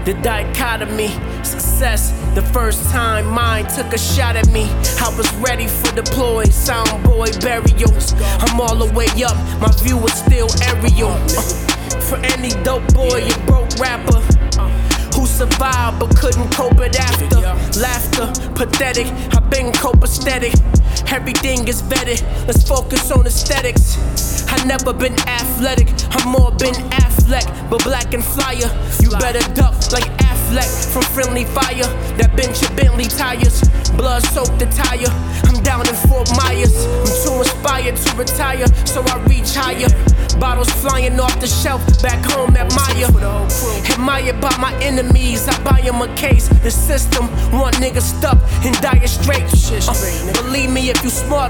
the dichotomy. Success, the first time mine took a shot at me. I was ready for deploy, soundboy burials. I'm all the way up, my view was still aerial. For any dope boy, a broke rapper who survived but couldn't cope it after. Laughter, pathetic, I've been copacetic. Everything is vetted, let's focus on aesthetics. I never been athletic, I'm more been Affleck, but black and flyer. You better duck like Affleck from friendly fire. That bench of Bentley tires, blood soaked the tire. I'm down in Fort Myers, I'm too inspired to retire, so I reach higher. Bottles flying off the shelf, back home admire. Admired by my enemies, I buy them a case. The system want niggas stuck in dire straits. Believe me, if you smart,